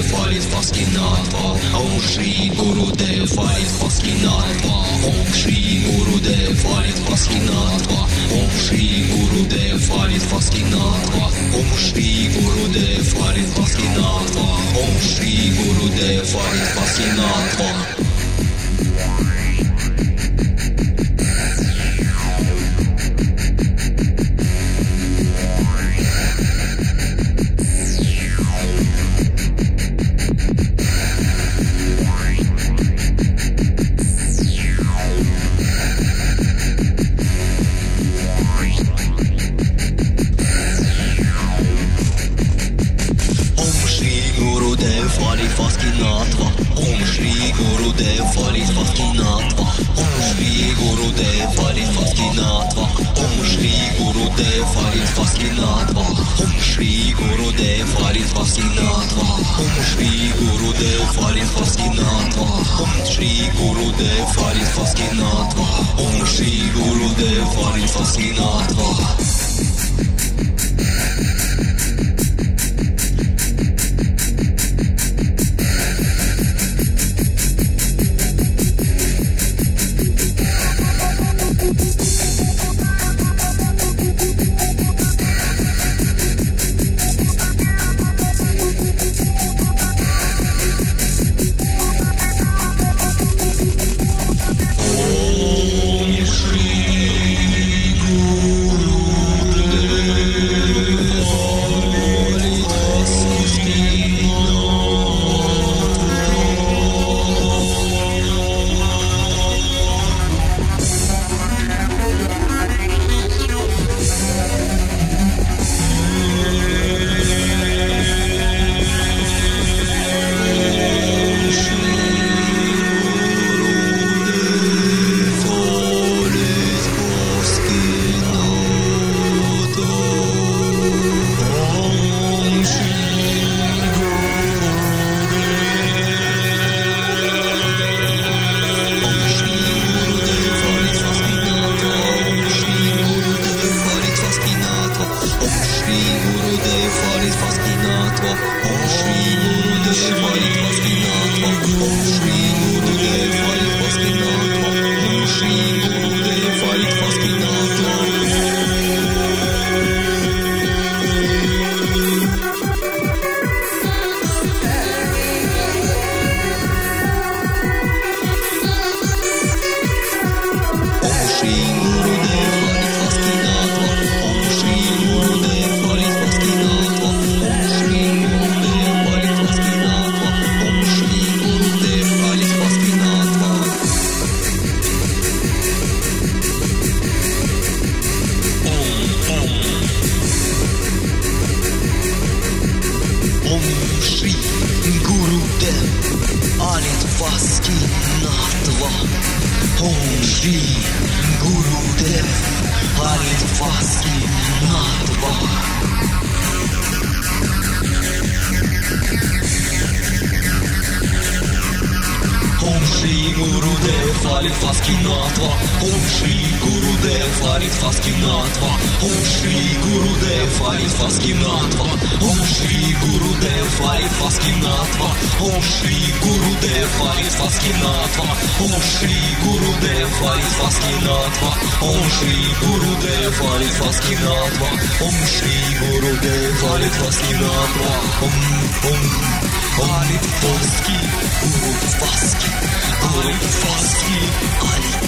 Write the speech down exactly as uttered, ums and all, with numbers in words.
Farid Fascinatva. Om Shri Gurudev Farid Fascinatva. Om Shri Gurudev Farid Fascinatva. Om Shri Gurudev Farid Fascinatva. Om Shri Gurudev Farid Fascinatva. Om Shri Gurudev Farid Fascinatva. Farid Fascinatva. Om Shri Gurudev Farid Fascinatva. Om Shri Gurudev Farid Fascinatva. Om Shri Gurudev Farid Fascinatva. Om Shri Gurudev Farid Fascinatva. Om Shri Gurudev Farid Fascinatva. Om Shri Gurudev Farid Fascinatva. Om Shri Gurudev Farid Fascinatva. Om Shri Gurudev Farid Fascinatva. Om Shri Gurudev Farid Fascinatva. Om Shri Gurudev Farid Fascinatva. Om Shri Gurudev Farid Fascinatva. Om Shri Gurudev Farid Fascinatva. Om Shri Gurudev Farid Fascinatva. Om Shri Gurudev Farid Fascinatva. Om Shri Gurudev Farid Fascinatva. Om Shri Gurudev Farid Fascinatva. Om Om Farid Fasci Guru Fasci Guru Fasci Ali